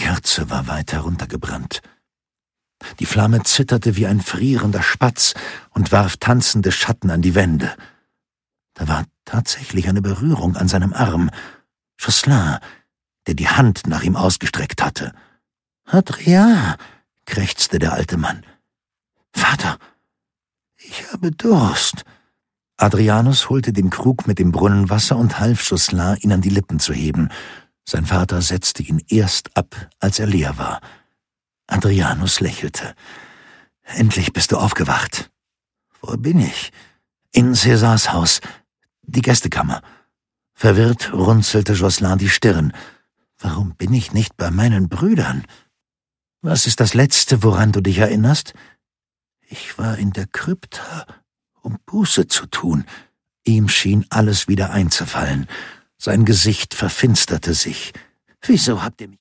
Kerze war weit heruntergebrannt. Die Flamme zitterte wie ein frierender Spatz und warf tanzende Schatten an die Wände. Da war tatsächlich eine Berührung an seinem Arm. Jocelyn, der die Hand nach ihm ausgestreckt hatte. »Adrien«, krächzte der alte Mann. »Vater, ich habe Durst.« Adrianus holte den Krug mit dem Brunnenwasser und half Jocelyn, ihn an die Lippen zu heben. Sein Vater setzte ihn erst ab, als er leer war. Adrianus lächelte. »Endlich bist du aufgewacht.« »Wo bin ich?« »In Cäsars Haus. Die Gästekammer.« Verwirrt runzelte Jocelyn die Stirn. »Warum bin ich nicht bei meinen Brüdern?« »Was ist das Letzte, woran du dich erinnerst?« »Ich war in der Krypta, um Buße zu tun.« Ihm schien alles wieder einzufallen. Sein Gesicht verfinsterte sich. »Wieso habt ihr mich